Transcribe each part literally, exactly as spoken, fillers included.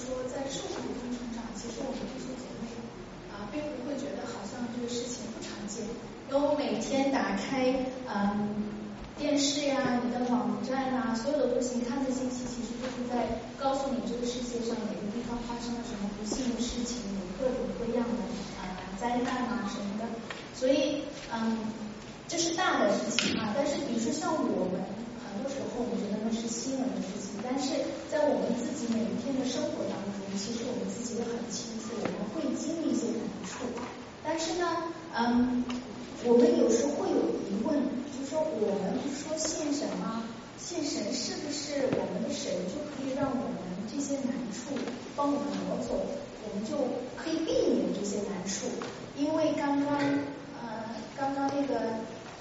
说在受苦中成长，其实我们弟兄姐妹啊，并不会觉得好像这个事情不常见。因为我每天打开嗯电视呀、你的网站啊，所有的东西，你看的信息，其实就是在告诉你这个世界上哪个地方发生了什么不幸的事情，有各种各样的啊灾难啊什么的。所以嗯，这是大的事情啊。但是比如说像我们。很多时候我们觉得那是新闻的事情，但是在我们自己每一天的生活当中，其实我们自己也很清楚，我们会经历一些难处。但是呢，嗯，我们有时候会有疑问，就是说我们说信神吗？信神是不是我们的神就可以让我们这些难处帮我们挪走，我们就可以避免这些难处？因为刚刚呃，刚刚那个。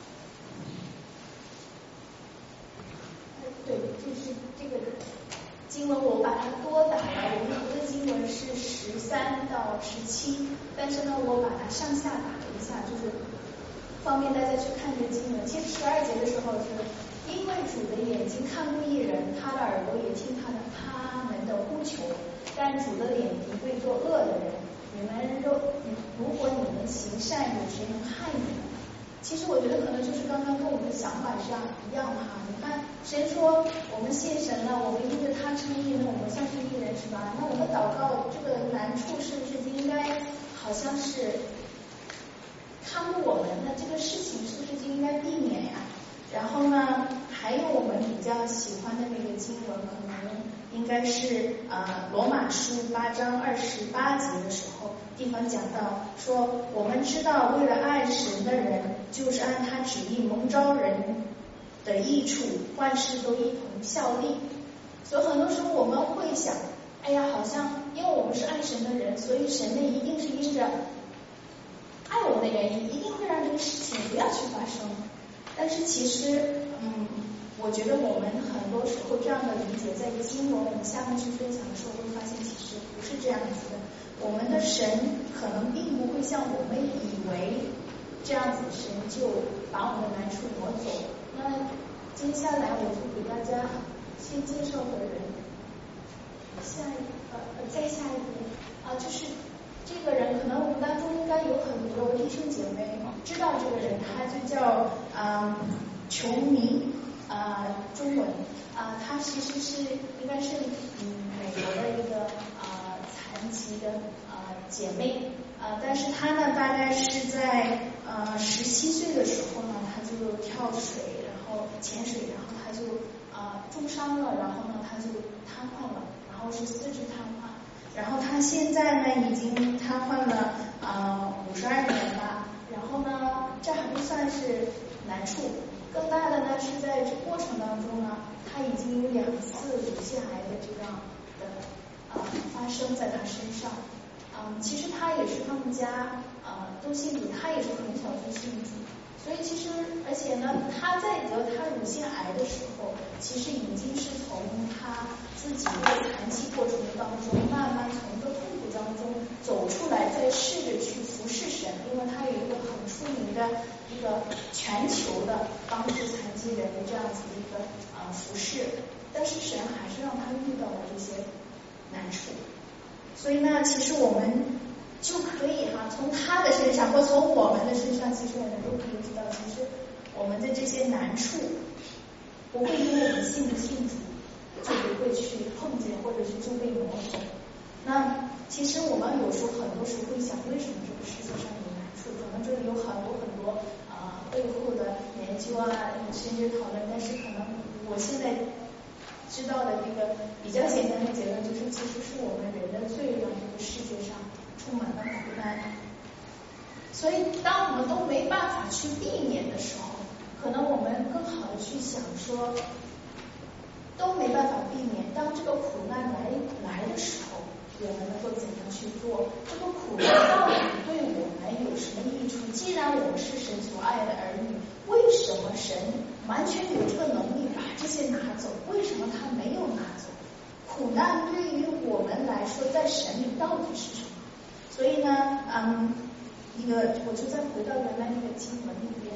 对，就是这个经文我把它多打了，我们读的经文是十三到十七，但是呢我把它上下打了一下，就是方便大家去看这个经文。其实十二节的时候是因为主的眼睛看顾一人，他的耳朵也听他的他们的呼求，但主的脸敌对作恶的人，你们若如果你们行善，有谁能害你们？其实我觉得可能就是刚刚跟我们的想法是一样的哈。你看，谁说我们信神了，我们因着他称义，那我们算是义人是吧？那我们祷告这个难处是不是就应该好像是看顾我们？那这个事情是不是就应该避免呀？然后呢，还有我们比较喜欢的那个经文，可能应该是呃罗马书八章二十八节的时候，地方讲到说，我们知道为了爱神的人，就是按他旨意蒙召人的益处，万事都一同效力。所以很多时候我们会想，哎呀，好像因为我们是爱神的人，所以神呢一定是因着爱我们的原因，一定会让这个事情不要去发生。但是其实，嗯，我觉得我们很多时候这样的理解，在经文我们下面去分享的时候，会发现其实不是这样子的。我们的神可能并不会像我们以为这样子，神就把我们的难处挪走。那接下来我就给大家先介绍个人，下一呃呃再下一步啊、呃，就是这个人，可能我们当中应该有很多弟兄姐妹知道这个人，他就叫啊、呃、琼尼啊、呃、中文啊、呃，他其实是应该是嗯美国的一个啊、呃、残疾的啊、呃、姐妹啊、呃，但是她呢大概是在呃十七岁的时候呢，她就跳水，然后潜水，然后她就啊、呃、重伤了，然后呢她就瘫痪了，然后是四肢瘫痪。然后他现在呢已经瘫痪了呃五十二年吧，然后呢这还不算是难处，更大的呢是在这过程当中呢，他已经有两次乳腺癌的这样的呃发生在他身上。嗯，其实他也是他们家呃都信主，他也是很小就信主，所以其实而且呢，他在得他乳腺癌的时候，其实已经是从他自己这个残疾过程当中，慢慢从一个痛苦当中走出来，再试着去服侍神，因为他有一个很出名的一个全球的帮助残疾人的这样子的一个呃服侍，但是神还是让他遇到了这些难处。所以呢，其实我们就可以哈、啊，从他的身上或从我们的身上，其实我们都可以知道，其实我们的这些难处不会因为我们信不信主就不会去碰见，或者是就被挪走。那其实我们有时候很多时候会想，为什么这个世界上有难处？可能这里有很多很多啊、呃、背后的研究啊，甚至讨论，但是可能我现在知道的这个比较简单的结论就是，其实是我们人的罪让这个世界上充满了苦难。所以当我们都没办法去避免的时候，可能我们更好的去想说，都没办法避免，当这个苦难来来的时候，我们能够怎样去做？这个苦难到底对我们有什么益处？既然我们是神所爱的儿女，为什么神完全有这个能力把这些拿走？为什么他没有拿走？苦难对于我们来说，在神里到底是什么？所以呢，嗯，一个我就再回到原来那个经文里边。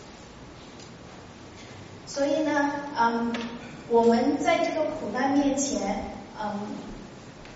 所以呢，嗯，我们在这个苦难面前，嗯，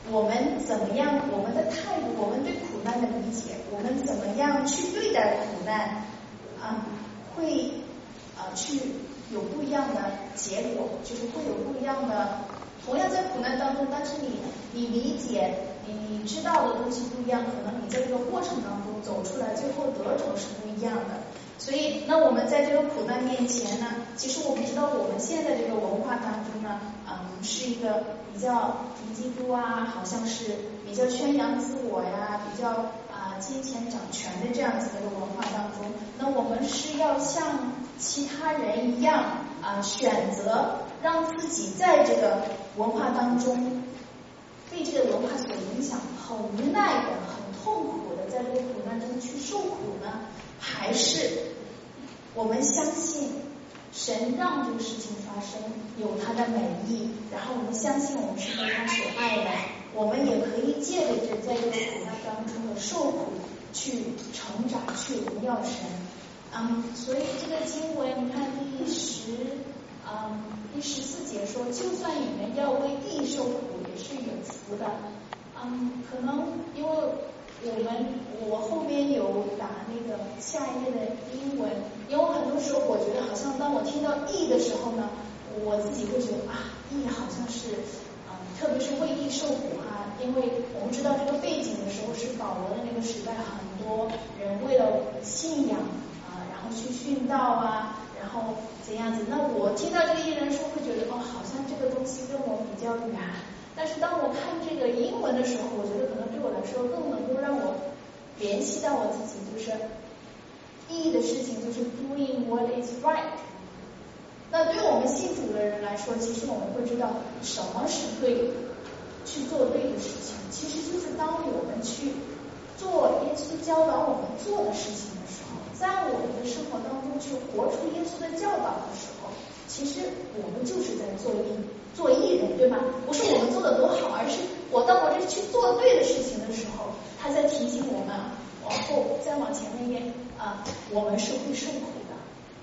我们怎么样，我们的态度，我们对苦难的理解，我们怎么样去对待苦难啊，会呃去有不一样的结果，就是会有不一样的。同样在苦难当中，但是你你理解你你知道的东西不一样，可能你在这个过程当中走出来，最后得着是不一样的。所以，那我们在这个苦难面前呢，其实我们知道我们现在这个文化当中呢，嗯，是一个比较敌基督啊，好像是比较宣扬自我呀，比较啊、呃、金钱掌权的这样子的一个文化当中，那我们是要像其他人一样啊、呃，选择让自己在这个文化当中被这个文化所影响，很无奈的、很痛苦的，在这个苦难中去受苦呢？还是我们相信神让这个事情发生有他的美意，然后我们相信我们是被他所爱的，我们也可以借着这在这个苦难当中的受苦去成长，去荣耀神。嗯，所以这个经文你看第十嗯第十四节说，就算你们要为地受苦，也是有福的。嗯，可能因为我们我后面有打那个下一页的英文，因为很多时候我觉得好像当我听到义的时候呢，我自己会觉得啊，义好像是嗯，特别是为义受苦哈、啊，因为我们知道这个背景的时候是保罗的那个时代，很多人为了信仰啊，然后去殉道啊，然后怎样子。那我听到这个义人说，会觉得哦，好像这个东西跟我比较远。但是当我看这个英文的时候，我觉得可能对我来说更能够让我联系到我自己，就是意义的事情就是 doing what is right。那对我们信主的人来说，其实我们会知道什么是对，去做对的事情，其实就是当我们去做耶稣教导我们做的事情的时候，在我们的生活当中去活出耶稣的教导的时候，其实我们就是在做义做义人，对吗？不是我们做的多好，而是我当我这去做对的事情的时候，他在提醒我们，往后再往前面啊、呃，我们是会受苦的。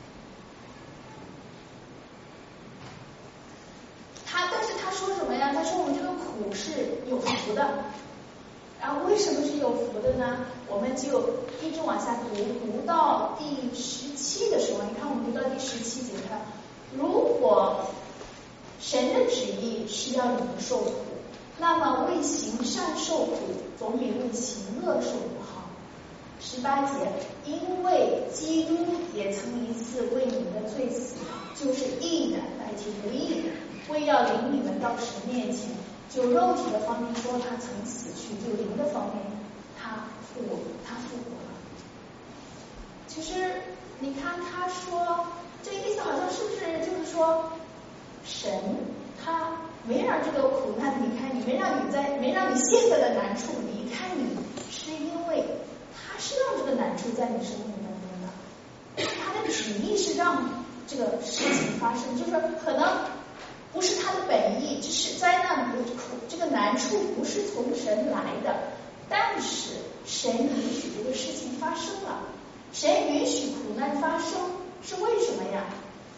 他但是他说什么呀？他说我们这个苦是有福的。然后为什么是有福的呢？我们就一直往下读，读到第十七的时候，你看我们读到第十七节上，如果神的旨意是要你们受苦，那么为行善受苦总比为行恶受苦好。十八节，因为基督也曾一次为你们的罪死，就是义的代替不义的，为要领你们到神面前。就肉体的方面说他曾死去，就灵的方面他复活，他复活了。其实你看他说这意思好像是不是就是说神他没让这个苦难离开你，没让你在没让你现在的难处离开你，是因为他是让这个难处在你生命当中的，他的旨意是让这个事情发生，就是可能不是他的本意，这是灾难不苦，这个难处不是从神来的，但是神允许这个事情发生了，神允许苦难发生是为什么呀？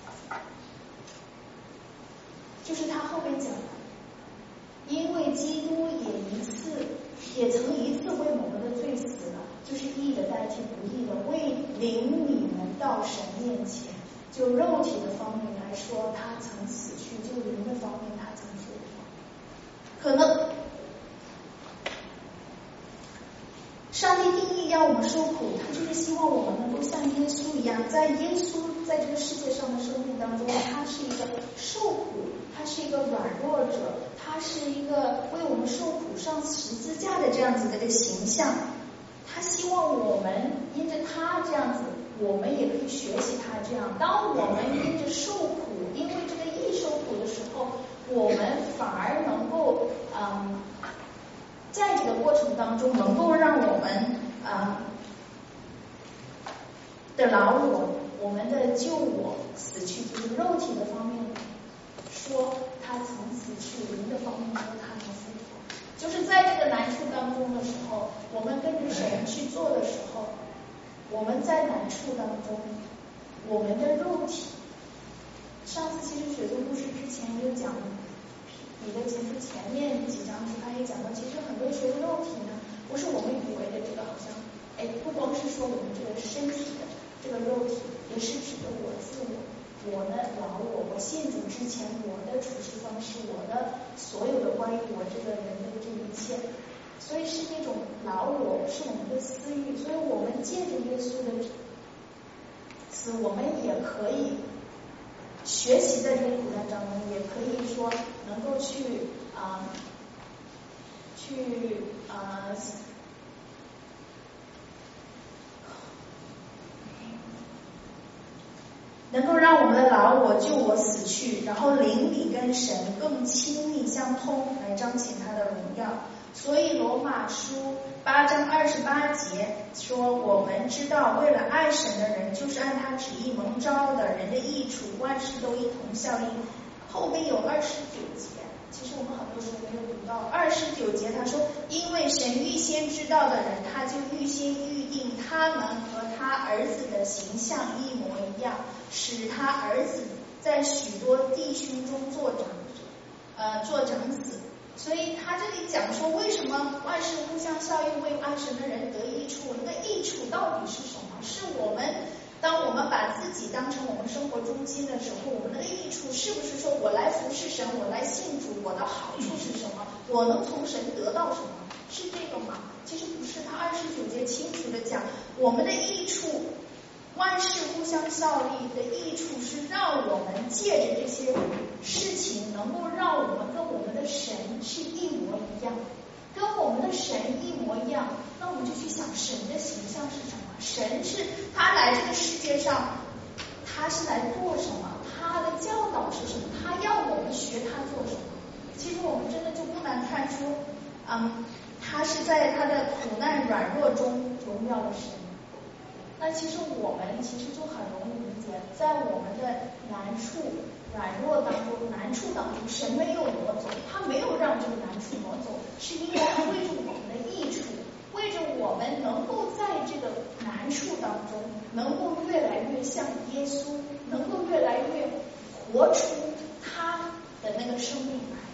就是他后面讲的，因为基督也一次也曾一次为我们的罪死了，就是义的代替不义的，为领你们到神面前。就肉体的方面来说，他曾死去；就灵的方面，他曾复活。可能上帝定义要我们受苦，他就是希望我们能够像耶稣一样，在耶稣在这个世界上的生命当中，他是一个受苦，他是一个软弱者，他是一个为我们受苦上十字架的这样子的一个形象。他希望我们因着他这样子，我们也可以学习他这样。当我们因着受苦，因为这个义受苦的时候，我们反而能够嗯，在这个过程当中能够让我们嗯的老我，我们的旧我死去，就是肉体的方面说他曾死去，灵的方面说他曾复活。就是在这个难处当中的时候，我们跟着神去做的时候，我们在难处当中，我们的肉体，上次其实雪宗故事之前也有讲，彼得前书前面几章他也讲到，其不是我们以为的这个好像，哎，不光是说我们这个身体的这个肉体，也是指的我自我，我的老我，我信主之前我的处事方式，我的所有的关于我这个人的这一切，所以是那种老我，是我们的私欲，所以我们借着耶稣的死，我们也可以学习在这个苦难当中，也可以说能够去啊、呃、去啊。呃能够让我们的老我救我死去，然后灵里跟神更亲密相通，来彰显他的荣耀。所以罗马书八章二十八节说，我们知道为了爱神的人，就是按他旨意蒙召的人的益处，万事都一同效力。后面有二十九节，其实我们很多时候没有读到二十九节，他说因为神预先知道的人，他就预先预定他们和他儿子的形象一模一样，使他儿子在许多弟兄中做长呃做长子。所以他这里讲说，为什么万事互相效应，为爱神的人得益处？那个益处到底是什么？是我们当我们把自己当成我们生活中心的时候，我们的益处是不是说我来服侍神，我来信主，我的好处是什么？我能从神得到什么？是这个吗？其实不是，他二十九节清楚的讲，我们的益处，万事互相效力的益处是让我们借着这些事情，能够让我们跟我们的神是一模一样，跟我们的神一模一样。那我们就去想，神的形象是什么？神是他来这个世界上，他是来做什么？他的教导是什么？他要我们学他做什么？其实我们真的就不难看出，嗯，他是在他的苦难软弱中荣耀了神。那其实我们其实就很容易理解，在我们的难处、软弱当中、难处当中，神没有挪走，他没有让这个难处挪走，是因为他为着我们的益处，为着我们能够在这个难处当中，能够越来越像耶稣，能够越来越活出他的那个生命来。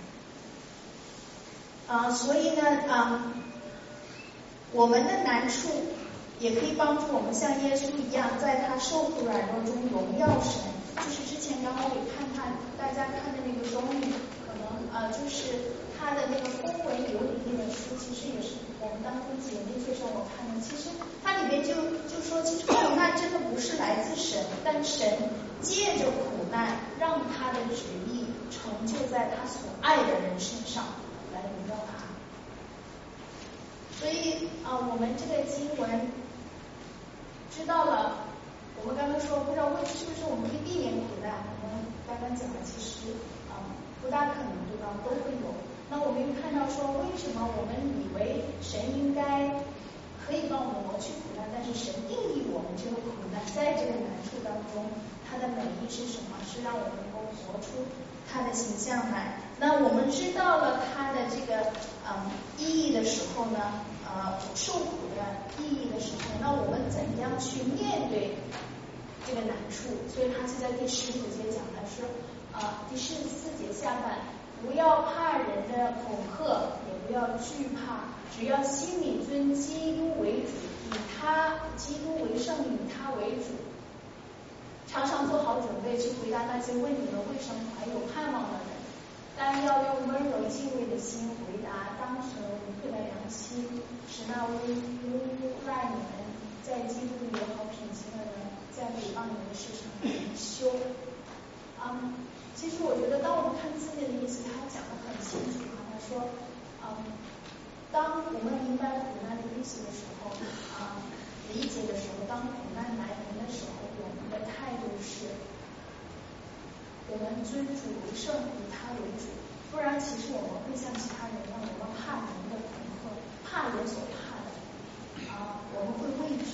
啊、呃，所以呢，啊、呃，我们的难处也可以帮助我们像耶稣一样，在他受苦软弱中荣耀神。就是之前刚好也看看大家看的那个综艺，可能呃就是他的那个公文有理那本书，其实也是我们当中姐妹介绍我看的。其实它里面就就说，其实苦难真的不是来自神，但神借着苦难让他的旨意成就在他所爱的人身上，来荣耀他。所以啊、呃，我们这个经文知道了，我们刚刚说不知道为是不是我们可以避免苦难，我们刚刚讲了，其实啊、呃、不大可能，对吧？都会有。那我们又看到说，为什么我们以为神应该可以帮我们挪去苦难，但是神定义我们这个苦难，在这个难处当中，它的美意是什么？是让我们能够活出它的形象来。那我们知道了它的这个嗯意义的时候呢，呃，受苦的意义的时候，那我们怎样去面对这个难处？所以他是在第十五节讲的是，呃，第十四节下半，不要怕人的恐吓，也不要惧怕，只要心里尊基督为主，以他基督为圣，以他为主，常常做好准备去回答那些问你们为什么还有盼望的人。但要用温柔敬畏的心回答，当存无愧的良心，使那污污赖你们在基督里有好品行的人，在诽谤你们的事上灵修。嗯，其实我觉得，当我们看字面的意思，他讲得很清楚啊。他说，嗯，当我们明白苦难的意思的时候，啊、嗯，理解的时候，当苦难来临的时候，我们的态度是，我们尊主为圣，以他为主，不然其实我们会像其他人一样，我们怕人的恐吓，怕人所怕的，啊，我们会畏惧。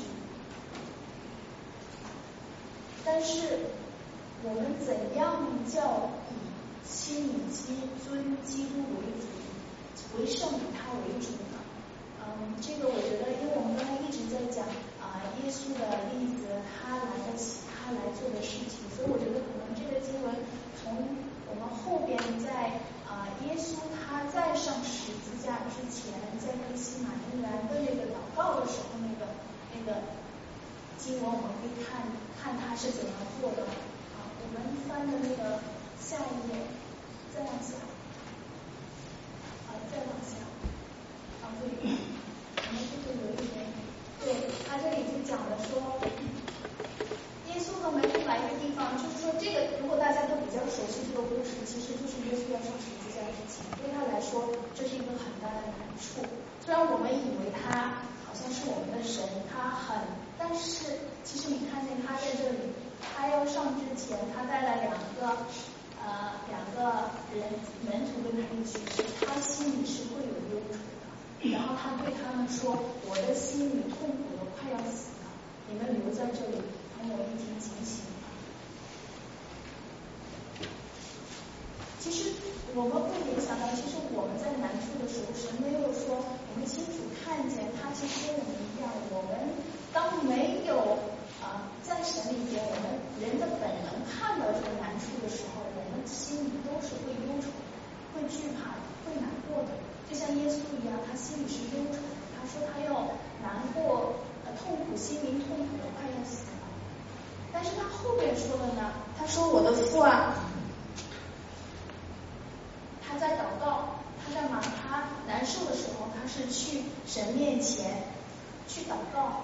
但是我们怎样叫以心以基尊基督为主，为圣以他为主呢？嗯，这个我觉得，因为我们刚才一直在讲啊、呃、耶稣的例子，他来的他来做的事情，所以我觉得可能这个经文从我们后边在啊、呃、耶稣他在上十字架之前，在克西马尼园的那个祷告的时候，那个那个经文我们可以看看他是怎样做的啊。我们翻的那个下一页，再往下，啊再往下，啊这里，我们这个有一点，对他这里就讲了说。耶稣和门徒来一个地方，就是说这个，如果大家都比较熟悉这个故事，其实就是耶稣要上十字架之前，对他来说这是一个很大的难处。虽然我们以为他好像是我们的神，他很，但是其实你看见他在这里，他要上之前，他带了两个呃两个人门徒跟他一起去，他心里是会有忧愁的。然后他对他们说：“我的心里痛苦的快要死了，你们留在这里。”跟我一起前行。其实我们会联想到，其实我们在难处的时候，神没有说我们清楚看见他其实跟我们一样。我们当没有啊、呃、在神里边，我们人的本能看到这个难处的时候，我们心里都是会忧愁的，会惧怕的，会难过的。就像耶稣一样，他心里是忧愁的。他说他要难过、呃痛苦，心灵痛苦的快要死了。但是他后边说的呢，他说我的父啊，他在祷告，他干嘛？他难受的时候，他是去神面前去祷告。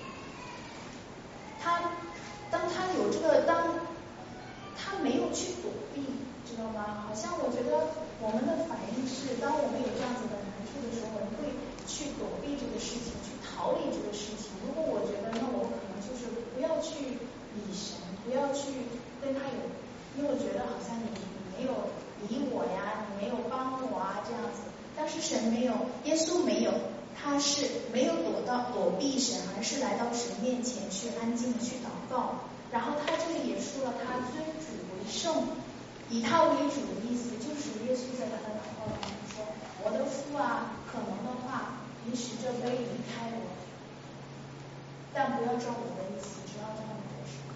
他当他有这个，当他没有去躲避，知道吗？好像我觉得我们的反应是，当我们有这样子的难处的时候，我们会去躲避这个事情，去逃离这个事情。如果我觉得，那我可能就是不要去理神，不要去跟他有，因为我觉得好像你你没有理我呀，你没有帮我啊这样子。但是神没有，耶稣没有，他是没有躲到躲避神，而是来到神面前去安静的去祷告。然后他这里也说了，他尊主为圣，以他为主的意思就是耶稣在他的祷告当中说：“我的父啊，可能的话，你使这杯离开我，但不要照我的意思，只要照你的旨。”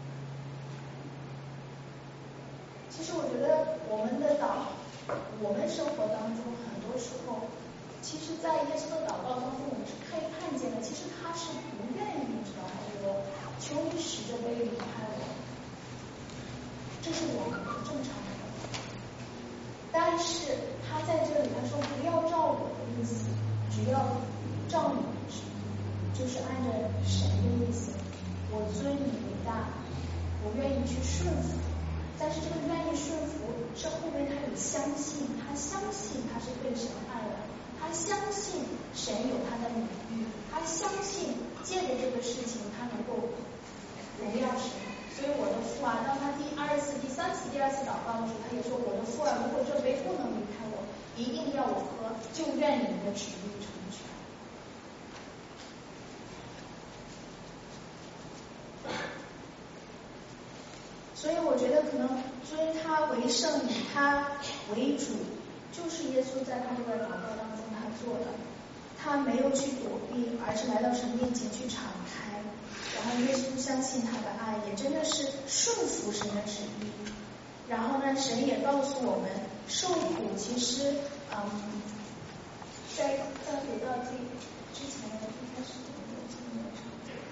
其实我觉得我们的祷，我们生活当中很多时候，其实在耶稣的祷告当中，我们是可以看见的，其实他是不愿意，你知道吗？我求你使这杯离开我，这是我们正常的。但是他在这里他说不要照我的意思，只要照你的旨意，就是按照神的意思。我尊你为大，我愿意去顺服。但是这个愿意顺服是后面他有相信，他相信他是被神爱的，他相信神有他的美意，他相信借着这个事情他能够荣耀神。所以我的父啊，当他第二次、第三次、第二次祷告的时候，他也说：“我的父啊，如果这杯不能离开我，一定要我喝，就愿你的旨意成全。”所以我觉得可能尊他为圣，以他为主，就是耶稣在他这个祷告当中他做的。他没有去躲避，而是来到神面前去敞开。然后耶稣相信他的爱，也真的是顺服神的旨意。然后呢，神也告诉我们，受苦其实，嗯，在在回到这之前的一开始的那个经文上，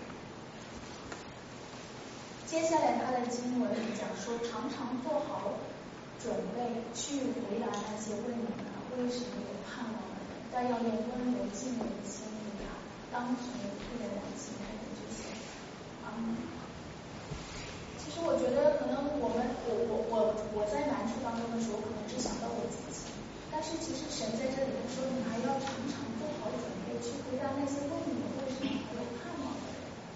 接下来他的经文里讲说，常常做好准备去回答那些问你们为什么有盼望的人，但要用温柔敬畏的心回答，当存不能往心开的这些。嗯，其实我觉得可能我们我我我我在难处当中的时候，可能只想到我自己，但是其实神在这里说，你还要常常做好准备去回答那些问你们为什么还有盼望的人。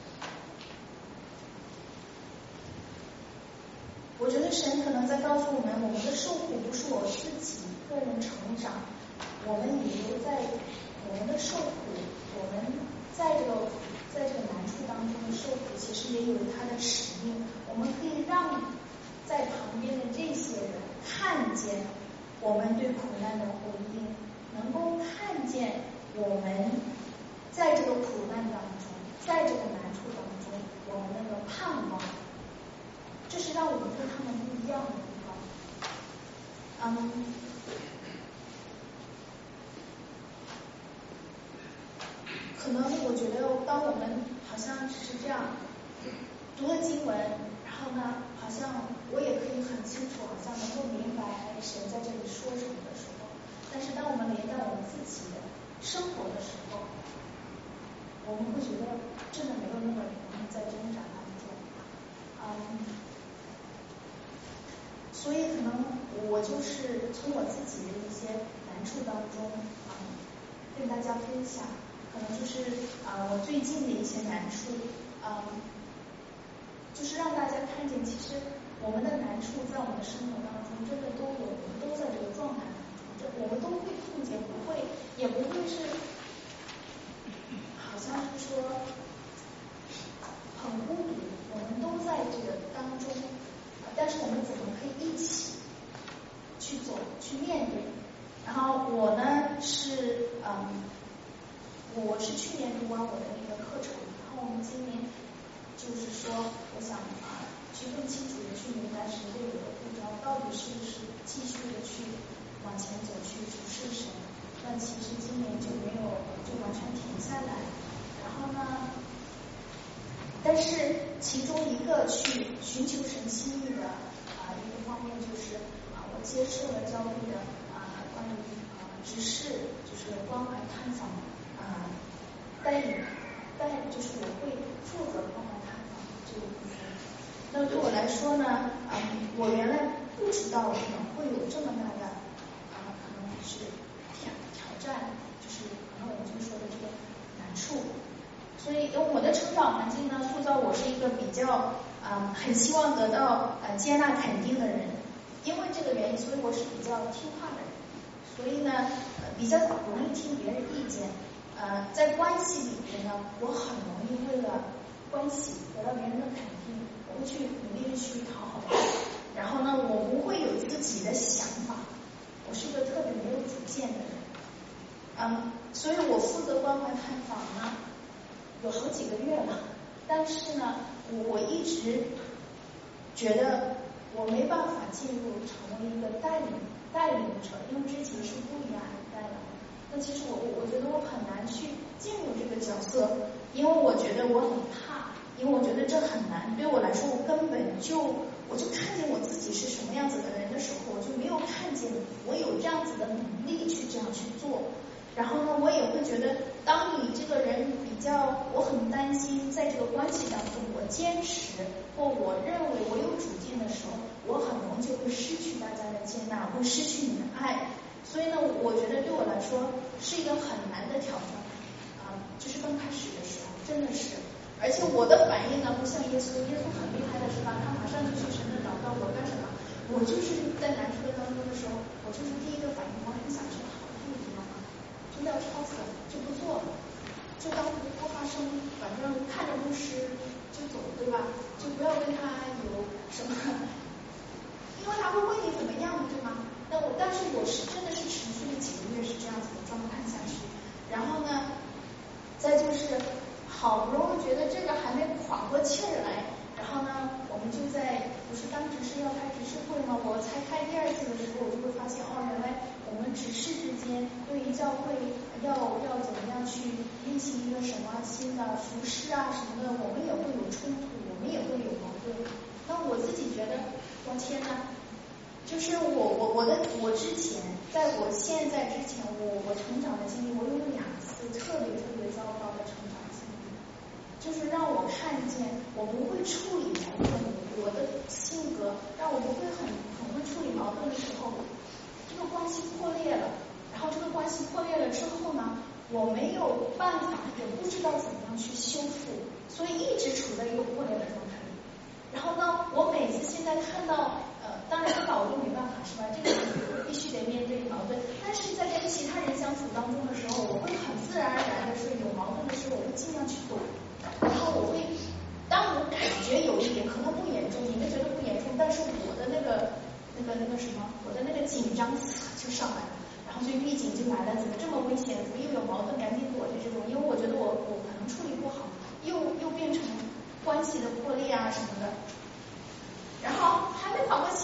我觉得神可能在告诉我们，我们的受苦不是我自己个人成长，我们也留在我们的受苦，我们在这个在这个难处当中的受苦，其实也有他的使命。我们可以让在旁边的这些人看见我们对苦难的回应，能够看见我们在这个苦难当中，在这个难处当中，我们那个盼望。这是让我们跟他们不一样的地方。 嗯，可能我觉得当我们好像只是这样读了经文，然后呢，好像我也可以很清楚，好像能够明白神在这里说什么的时候，但是当我们连到我们自己的生活的时候，我们会觉得真的没有那么容易在挣扎当中。嗯，所以可能我就是从我自己的一些难处当中，嗯，跟大家分享，可能就是啊、呃、我最近的一些难处，嗯，就是让大家看见，其实我们的难处在我们的生活当中真的都有，我们都在这个状态当中，这我们都会碰见，不会也不会是好像是说很孤独，我们都在这个当中，但是我们怎么可以一起去走去面对？然后我呢是嗯，我是去年读完我的那个课程，然后我们今年就是说，我想啊，去更清楚的去明白神对我的呼召到底是不是继续的去往前走，去服侍神。那其实今年就没有就完全停下来，然后呢，但是其中一个去寻求神心意的啊、呃、一个方面就是啊、呃，我接受了教会的啊、呃、关于啊、呃、执事，就是关怀探访啊、呃、带领带就是我会负责关怀探访这个部分。那对我来说呢，嗯，我原来不知道可能会有这么大的啊、呃，可能是挑挑战，就是可能我们就说的这个难处。所以我的成长环境呢，塑造我是一个比较啊、呃、很希望得到呃接纳肯定的人。因为这个原因，所以我是比较听话的人。所以呢，呃，比较容易听别人意见。呃，在关系里边呢，我很容易为了关系得到别人的肯定，我会去努力的去讨好别人。然后呢，我不会有自己的想法，我是一个特别没有主见的人。嗯，所以我负责关怀探访呢，有好几个月了，但是呢，我一直觉得我没办法进入成为一个带领带领者，因为之前是不一样的带领。那其实我我我觉得我很难去进入这个角色，因为我觉得我很怕，因为我觉得这很难，对我来说我根本就我就看见我自己是什么样子的人的时候，我就没有看见我有这样子的能力去这样去做。然后呢，我也会觉得，当你这个人比较，我很担心，在这个关系当中，我坚持或我认为我有主见的时候，我很容易就会失去大家的接纳，会失去你的爱。所以呢，我觉得对我来说是一个很难的挑战啊，就是刚开始的时候，真的是。而且我的反应呢，不像耶稣，耶稣很厉害的是吧？他马上就去神的祷告，我干什么？我就是在难处当中的时候，我就是第一个反应，我很想去好他一点嘛，听到吵死了就不做了，就当不发生，反正看着牧师就走，对吧？就不要跟他有什么，因为他会问你怎么样，对吗？那我但是我是真的是持续了几个月是这样子的状态下去，然后呢，再就是好不容易觉得这个还没缓过气儿来，然后呢，我们就在不是当执事要开执事会吗？我才开第二次的时候，我就会发现哦，原来我们执事之间对于教会要要怎么样去运行一个什么新的服饰啊什么的，我们也会有冲突，我们也会有矛盾。那我自己觉得，我天哪！就是我我我的我之前，在我现在之前，我我成长的经历，我有两次特别特别糟糕的成长经历，就是让我看见我不会处理矛盾，我的性格让我不会很很会处理矛盾的时候，这个关系破裂了，然后这个关系破裂了之后呢，我没有办法，也不知道怎么样去修复，所以一直处在一个破裂的状态里。然后呢，我每次现在看到。呃，当然这个我就没办法是吧？这个必须得面对矛盾。但是在跟其他人相处当中的时候，我会很自然而然的说，有矛盾的时候，我会尽量去躲。然后我会，当我感觉有一点可能不严重，你们觉得不严重，但是我的那个那个那个什么，我的那个紧张就上来了，然后就预警就来了，怎么这么危险？怎么又有矛盾？赶紧躲着这种，因为我觉得我我可能处理不好，又又变成关系的破裂啊什么的。然后还没缓过气呢，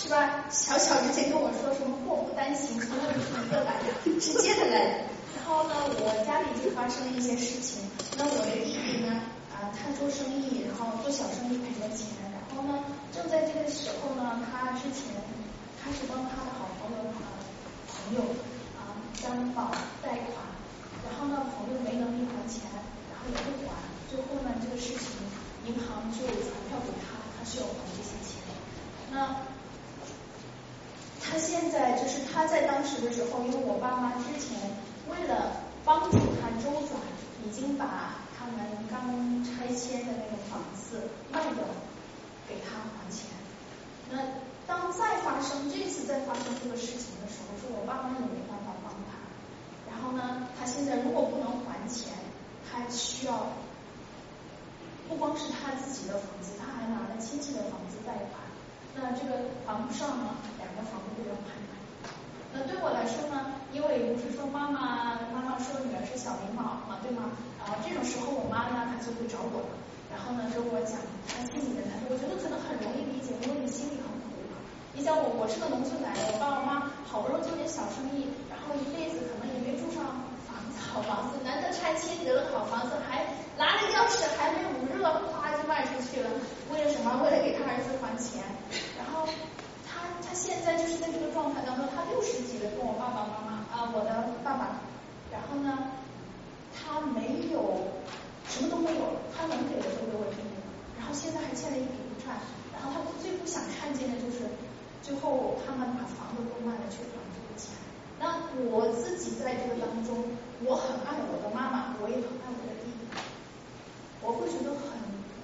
是吧？小小之前跟我说什么祸不单行，从来不是一个来的，是接着来的。然后呢，我家里就发生了一些事情。那我的弟弟呢，啊，他做生意，然后做小生意赔了钱。然后呢，正在这个时候呢，他之前开始帮他的好朋友啊朋友啊担保贷款，然后呢，朋友没能力还钱，然后也不还，最后呢，这个事情银行就传票给他，他是要还这些钱。那他现在就是他在当时的时候，因为我爸妈之前为了帮助他周转，已经把他们刚拆迁的那个房子卖掉给他还钱。那当再发生这次再发生这个事情的时候，是我爸妈也没办法帮他。然后呢，他现在如果不能还钱，他需要不光是他自己的房子，他还拿了亲戚的房子贷款。那这个还不上呢，两个房子都要拍卖。那对我来说呢，因为不是说妈妈妈妈说女儿是小灵宝嘛，对吗？然后这种时候我妈呢，她就会找我了，然后呢跟我讲她心里的难受。我觉得可能很容易理解，因为你心里很苦嘛。你想我我是个农村来的，我爸我妈好不容易做点小生意，然后一辈子可能也没住上房子好房子，难得拆迁得了好房子，还拿了钥匙还没捂热，哗就卖出去了。为了什么？为了给他儿子还钱。然后他他现在就是在这个状态当中，他六十几了，跟我爸爸妈妈啊，我的爸爸，然后呢，他没有什么都没有了，他能给的都给我弟弟了，然后现在还欠了一笔不债，然后他最不想看见的就是最后他们把房子都卖了去还这个钱。那我自己在这个当中，我很爱我的妈妈，我也很爱我的弟弟，我会觉得很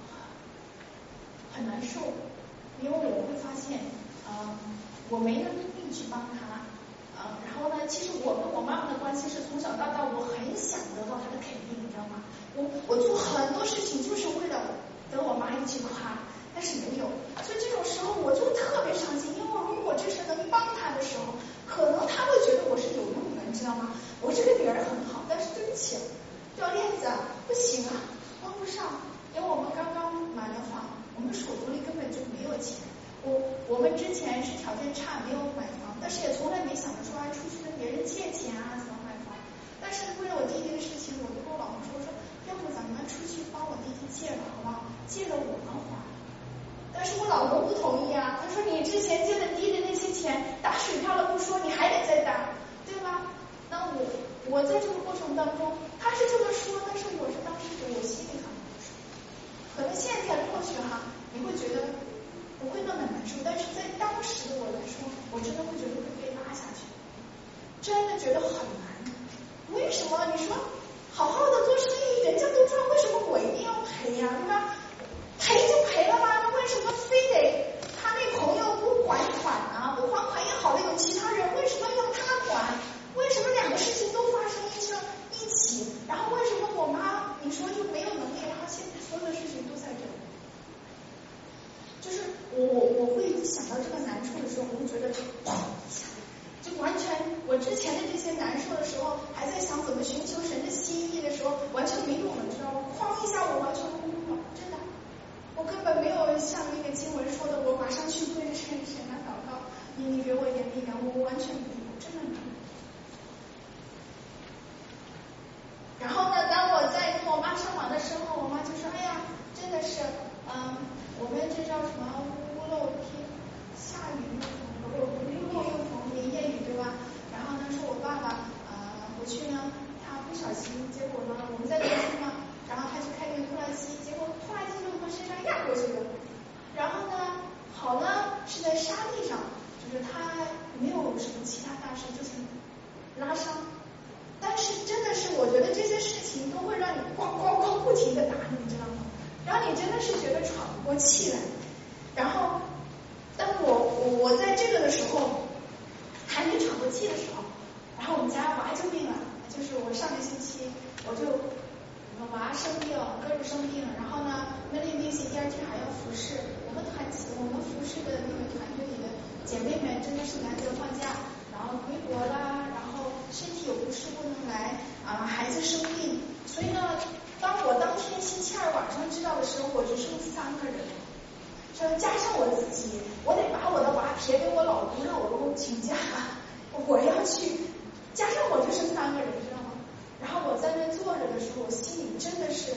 很难受，因为我会发现，嗯，我没能力去帮他，嗯，然后呢，其实我跟我妈妈的关系是从小到大，我很想得到她的肯定，你知道吗？我我做很多事情就是为了得我妈一句夸，但是没有，所以这种时候我就特别伤心，因为如果这是能帮他的时候，可能他会觉得我是有用的，你知道吗？我这个女儿很好，但是对不起，掉链子啊，不行啊，帮不上，因为我们刚刚买了房。我们手头里根本就没有钱，我我们之前是条件差，没有买房，但是也从来没想着说还出去跟别人借钱啊怎么买房。但是为了我弟弟的事情，我就跟我老公说说，要不咱们出去帮我弟弟借了好不好？借了我能还。但是我老公不同意啊，他说你之前借的低的那些钱打水漂了不说，你还得再打，对吧？那我我在这个过程当中，他是这么说，但是我是当时觉得我心里很。可能现在过去哈，你会觉得不会那么难受，但是在当时的我来说，我真的会觉得会被拉下去，真的觉得很难。为什么？你说好好的做生意，人家都赚，为什么我一定要赔呀、啊？对吧？赔就赔了吧，那为什么非得他那朋友不还款啊？不还款也好了，有其他人，为什么要他还？为什么两个事情都发生一上一起？然后为什么我妈你说就没有能力？然后现在所有的事情都在这里，就是我我我会想到这个难处的时候，我会觉得砰一下，就完全我之前的这些难受的时候，还在想怎么寻求神的心意的时候，完全没用了，你知道吗？哐一下，我完全空了，真的，我根本没有像那个经文说的，我马上去跪着神神来祷告，你你给我一点力量，我完全没有，真的没有。然后呢，当我在跟我妈上网的时候，我妈就说：“哎呀，真的是，嗯，我们这叫什么屋漏偏下雨又逢，不屋漏又逢连夜雨，对吧？”然后呢，说我爸爸呃回去呢，他不小心，结果呢，我们在农村嘛，然后他去开那个拖拉机，结果拖拉机就从身上压过去了。然后呢，好呢是在沙地上，就是他没有什么其他大事，就是拉伤。但是真的是，我觉得这些事情都会让你咣咣咣不停的打你，你知道吗？然后你真的是觉得喘不过气来。然后，当我我我在这个的时候，还没喘过气的时候，然后我们家娃就病了，就是我上个星期我就我们娃生病，哥哥生病，然后呢，那那那些第二天还要服侍，我们团我们服侍的那个团队里的姐妹们真的是难得放假，然后回国啦，然后身体有不适不能来啊，孩子生病，所以呢，当我当天星期二晚上知道的时候，我只剩三个人，说加上我自己，我得把我的娃撇给我老公，让我老公请假，我要去，加上我就剩三个人，知道吗？然后我在那坐着的时候，我心里真的是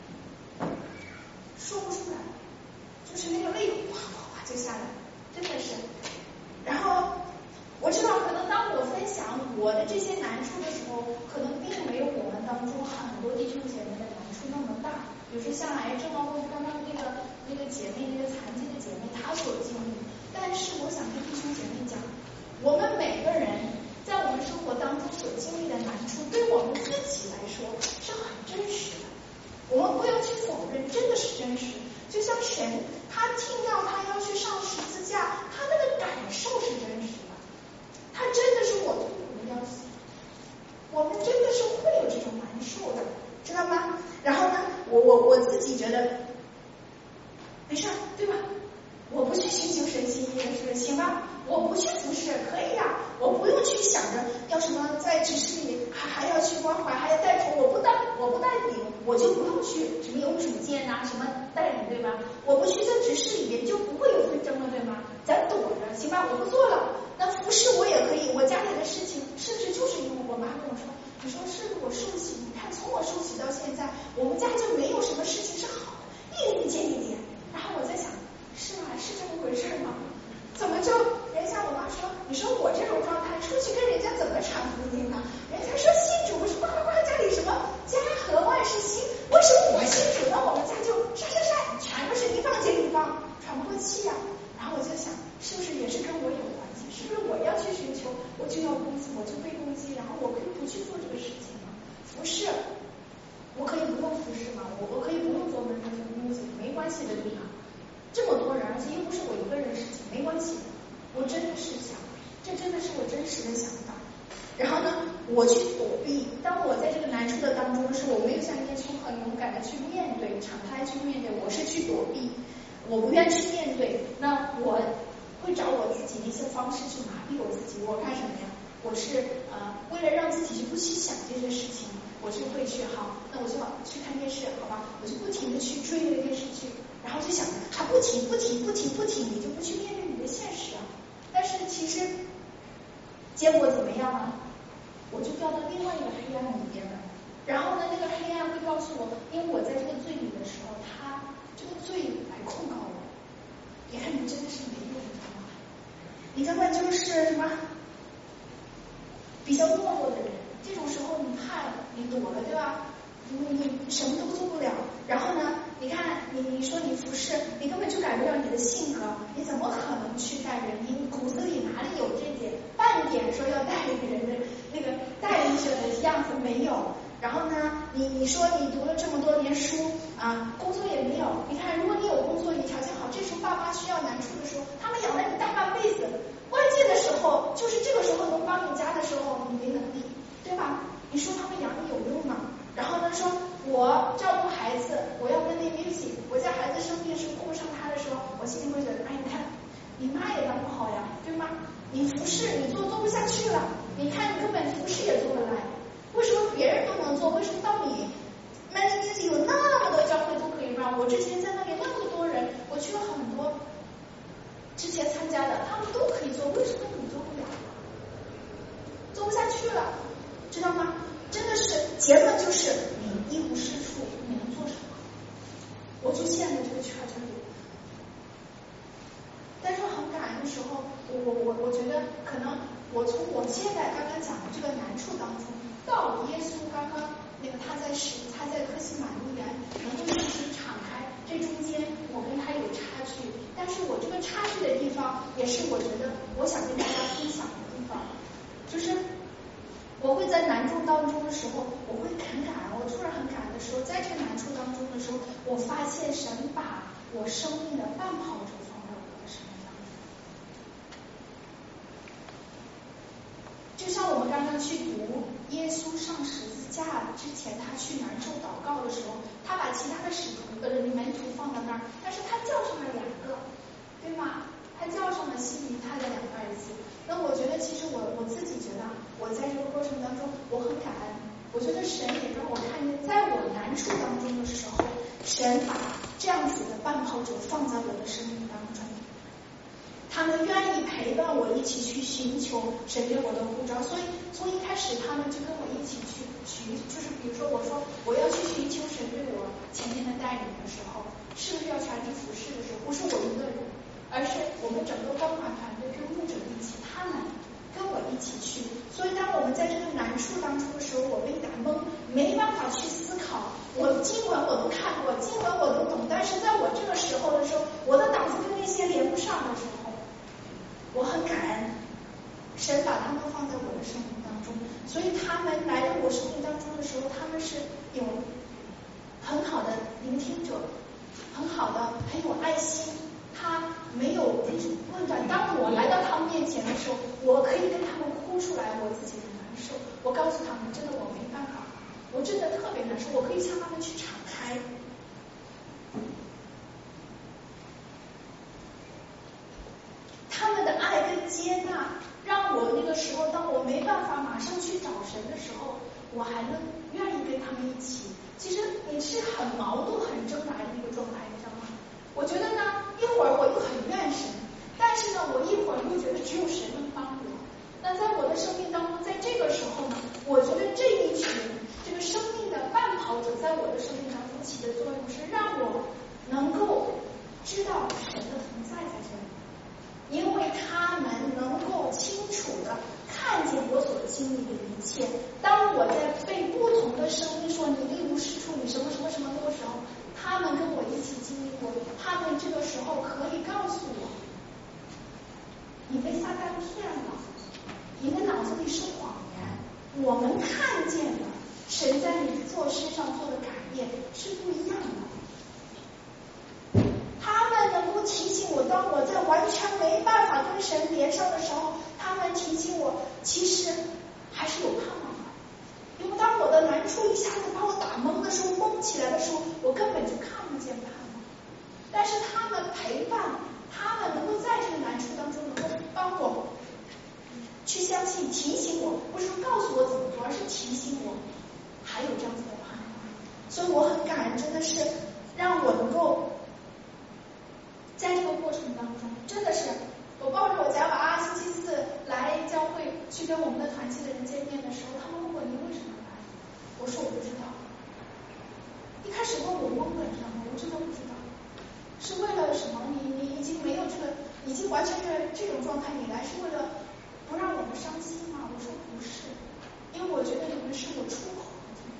说不出来，就是那个泪哗哗哗就下来，真的是。然后我知道，可能当我分享我的这些难处的时候，可能并没有我们当中很多弟兄姐妹的难处那么大。比如说像癌症啊，或者刚刚那个那个姐妹，那个残疾的姐妹，她所经历。但是我想跟弟兄姐妹讲，我们每个人在我们生活当中所经历的难处，对我们自己来说是很真实的。我们不要去否认，真的是真实。就像神，他听到他要去上十字架，他那个感受是真实的。他真的是我痛苦的要死，我们真的是会有这种难受的，知道吗？然后呢，我我我自己觉得没事，对吧？我不去寻求神心意是行吧？我不去服侍可以呀、啊，我不用去想着要什么在执事里还还要去关怀，还要带头，我不带我不带领，我就不用去什么有主见呐、啊，什么带领，对吧？我不去这执事里面就不会有纷争了，对吗？咱躲着行吧？我不做了。那服侍我也可以，我家里的事情，甚至就是因为我妈跟我说，你说是我受洗，你看从我受洗到现在，我们家就没有什么事情是好的，一点接一点。然后我在想，是吗？是这么回事吗？怎么就人家我妈说，你说我这种状态出去跟人家怎么传福音呢？人家说信主，我说呱呱呱，家里什么家和万事兴，为什么我信主，那我们家就闪闪闪，全都是一方接一方，喘不过气呀、啊。然后我就想，是不是也是跟我有关系？是不是我要去寻求，我就要攻击，我就被攻击，然后我可以不去做这个事情吗？服侍，我可以不用服侍吗？我我可以不用做门徒屋子，没关系的，对吧？这么多人，而且又不是我一个人的事情，没关系的。我真的是想，这真的是我真实的想法。然后呢，我去躲避。当我在这个难处的当中的时候，我没有像耶稣很勇敢的去面对，敞开去面对，我是去躲避。我不愿去面对，那我会找我自己的一些方式去麻痹我自己。我干什么呀？我是呃为了让自己就不去想这些事情，我就会去好，那我就去看电视，好吧？我就不停的去追那个电视剧，然后就想它不停不停不停不停，你就不去面对你的现实啊。但是其实结果怎么样啊？我就掉到另外一个黑暗里边了。然后呢，那个黑暗会告诉我，因为我在这个罪里的时候，他这个罪来控告我，你看你真的是没用，你知道吗？你根本就是什么比较懦弱的人，这种时候你怕了，你躲了，对吧？你你什么都做不了。然后呢，你看你你说你服侍，你根本就改不了你的性格，你怎么可能去带人？你骨子里哪里有这点半点说要带领人的那个带领者的样子没有？然后呢，你你说你读了这么多年书啊，工作也没有。你看，如果你有工作，你条件好，这时候爸妈需要难处的时候，他们养了你大半辈子，关键的时候就是这个时候能帮你家的时候，你没能力，对吧？你说他们养你有用吗？然后呢，说我照顾孩子，我要跟那 music， 我家孩子生病是顾不上他的时候，我心里会觉得，哎，你看你妈也当不好呀，对吗？你服侍你做做不下去了，你看你根本服侍也做不来。为什么别人都能做？为什么到你 Many Music 有那么多教会都可以让？我之前在那里那么多人，我去了很多之前参加的，他们都可以做，为什么你做不了？做不下去了，知道吗？真的是结论就是你一无是处，你能做什么？我就陷在这个圈圈里。但是很感恩的时候，我我我我觉得可能我从我现在刚刚讲的这个难处当中，到耶稣刚刚那个他在使他在客西马尼园能够一直敞开，这中间我跟他有差距，但是我这个差距的地方，也是我觉得我想跟大家分享的地方，就是我会在难处当中的时候，我会很感恩，我突然很感恩的时候，在这个难处当中的时候，我发现神把我生命的半跑者放在我的身上。就像我们刚刚去读耶稣上十字架之前，他去难受祷告的时候，他把其他的使徒呃门徒放在那儿，但是他叫上了两个，对吗？他叫上了西里他的两个儿子。那我觉得其实我我自己觉得我在这个过程当中我很感恩，我觉得神也让我看见，在我难处当中的时候，神把这样子的半跑者放在我的生命当中。 他们愿意陪伴我一起去寻求神给我的呼召，所以从一开始他们就跟我一起去寻，就是比如说我说我要去寻求神对我前面的带领的时候，是不是要全力服侍的时候，不是我一个人，而是我们整个光华团队跟牧者一起，他们跟我一起去。所以当我们在这个难处当中的时候，我被打懵，没办法去思考，我经文我都看过，经文我都懂，但是在我这个时候的时候，我的脑子跟那些连不上的时候，我很感恩神把他们放在我的生命当中，所以他们来到我生命当中的时候，他们是有很好的聆听者，很好的很有爱心，他没有那种论断。当我来到他们面前的时候，我可以跟他们哭出来我自己的难受，我告诉他们真的我没办法，我真的特别难受，我可以向他们去敞开。他们的爱跟接纳让我那个时候，当我没办法马上去找神的时候，我还能愿意跟他们一起。其实你是很矛盾很挣扎的一个状态，你知道吗？我觉得呢，一会儿我又很怨神，但是呢我一会儿又觉得只有神能帮我。那在我的生命当中，在这个时候呢，我觉得这一群这个生命的伴跑者在我的生命当中起的作用是让我能够知道神的同在在这里，因为他们能够清楚的看见我所经历的一切。当我在被不同的声音说你一无是处，你什么什么什么多时候，他们跟我一起经历过，他们这个时候可以告诉我，你被撒旦骗了，你的脑子里是谎言，我们看见了神在你做身上做的改变是不一样的。他们能够提醒我，当我在完全没办法跟神连上的时候，他们提醒我其实还是有盼望的。因为当我的难处一下子把我打懵的时候，懵起来的时候，我根本就看不见盼望。但是他们陪伴，他们能够在这个难处当中能够帮我去相信，提醒我，不是告诉我怎么做，而是提醒我还有这样子的盼望。所以我很感恩，真的是让我能够在这个过程当中，真的是我抱着我家娃星期四来教会去跟我们的团契的人见面的时候，他们问我你为什么来，我说我不知道。一开始问我懵了，你知道吗？我真的不知道是为了什么，你你已经没有这个，已经完全是这种状态，你来是为了不让我们伤心吗？我说不是，因为我觉得你们是我出口的地方，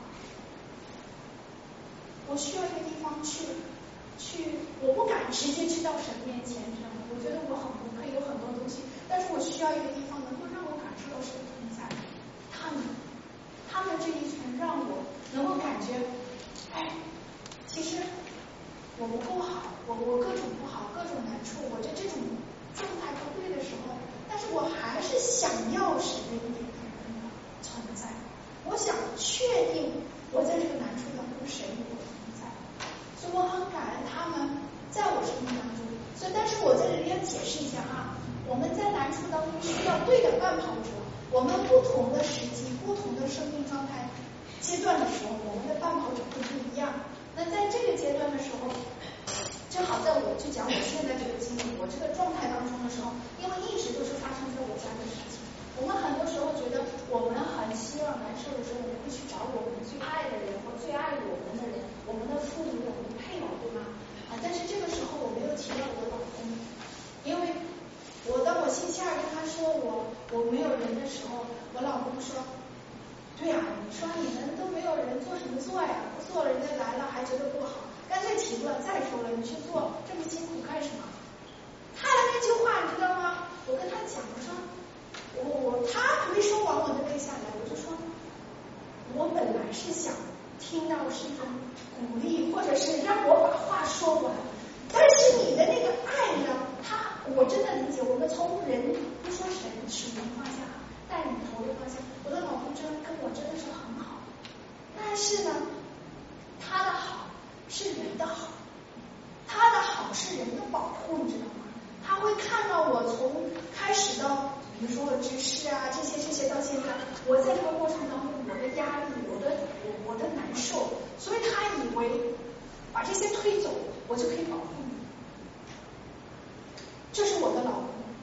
我需要一个地方去去，我不敢直接去到神面前，知道吗？我觉得我很我可以有很多东西，但是我需要一个地方能够让我感受到神的同在。他们，他们这一群让我能够感觉，哎，其实我不够好，我我各种不好，各种难处，我这这种状态不对的时候，但是我还是想要神的一点点的存在。我想确定我在这个难处当中神与我同在。所以我很感恩他们在我生命当中。所以但是我在这里要解释一下啊，我们在难处当中需要对的伴跑者，我们不同的时机，不同的生命状态阶段的时候，我们的伴跑者会不一样。那在这个阶段的时候，正好在我去讲我现在这个经历，我这个状态当中的时候，因为一直都是发生在我家的事情。我们很多时候觉得我们很希望难受的时候，我们会去找我们最爱的人或最爱我们的人，我们的父母，我们的配偶，对吗？啊，但是这个时候我没有提到我的老公，因为我当我星期二跟他说我我没有人的时候，我老公说，对呀、啊，你说你们都没有人做什么做呀？不做了人家来了还觉得不好，干脆提了。再说了，你去做这么辛苦干什么？他的那句话你知道吗？我跟他讲，我说我我他还没说完我就背下来，我就说我本来是想听到是一种鼓励，或者是让我把话说完，但是你的那个爱呢，他我真的理解。我们从人不说神属灵方向，带领头的方向，我的老公真跟我真的是很好，但是呢，他的好是人的好，他的好是人的保护，你知道吗？他会看到我从开始到，比如说我知识啊这些这些到现在，我在这个过程当中我的压力，我的我我的难受，所以他以为把这些推走，我就可以保护你。这是我的老公，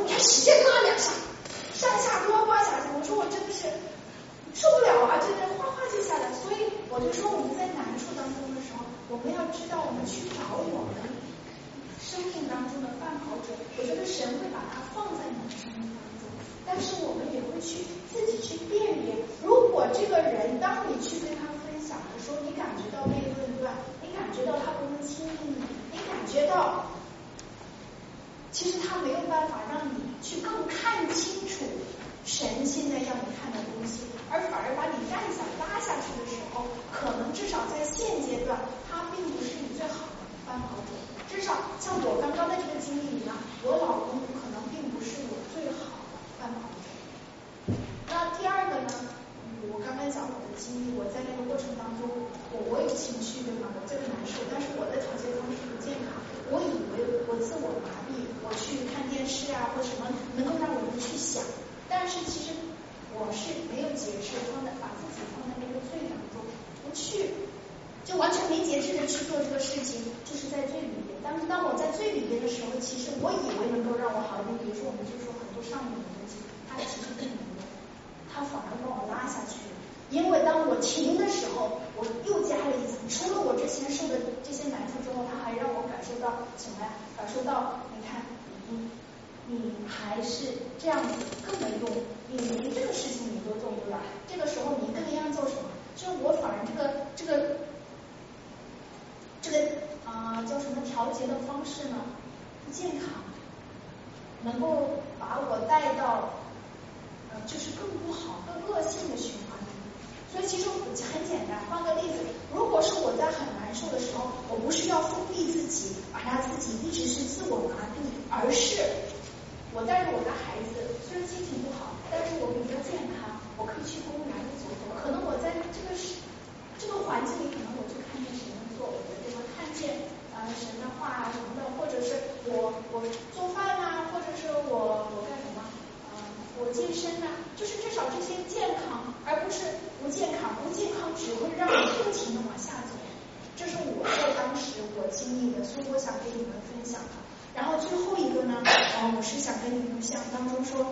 你还使劲拉两下，上下呱呱下去，我说我真的是受不了啊，真的哗哗就下来。所以我就说我们在难处当中的时候，我们要知道我们去找我们生命当中的伴跑者，我觉得神会把它放在你的生命当中，但是我们也会去自己去辨别。如果这个人当你去跟他分享的时候，你感觉到被论断，你感觉到他不能亲近你，你感觉到其实他没有办法让你去更看清楚神现在要你看的东西，而反而把你带下拉下去的时候，可能至少在现阶段他并不是你最好的伴跑者。至少像我刚刚的这个经历里呢，我老公可能并不是我最好的伴跑者。那第二个呢，我刚才讲我的经历，我在那个过程当中，我我有情绪对吗？我这个难受，但是我的调节方式不健康，我以为我自我麻痹，我去看电视啊或什么能够让我们去想，但是其实我是没有节制，放在把自己放在那个罪当中，不去就完全没节制的去做这个事情，就是在罪里面。但是当我在罪里面的时候，其实我以为能够让我好一点，比如说我们就说很多上瘾的东西，它其实并没有，它反而把我拉下去了。因为当我停的时候，我又加了一层，除了我之前受的这些难处之后，它还让我感受到什么呀？感受到你看你你还是这样子更没用，你连这个事情你都做不了，这个时候你更应该做什么？就是我反而这个这个这个啊、呃、叫什么调节的方式呢？不健康，能够把我带到呃就是更不好、更恶性的循环里。所以其实很简单，换个例子，如果是我在很难受的时候，我不是要封闭自己，把他自己一直是自我麻痹，而是我带着我的孩子，虽然心情不好，但是我比较健康，我可以去公园里走走。可能我在这个这个环境里，可能我就看见神的作为，对吧？看见呃神的话什么的，或者是我我做饭啊，或者是我我干什么呃我健身啊，就是至少这些健康，而不是不健康。不健康只会让你不停的往下走。这是我在当时我经历的，所以我想跟你们分享的。然后最后一个呢，呃，我是想跟你们讲当中说，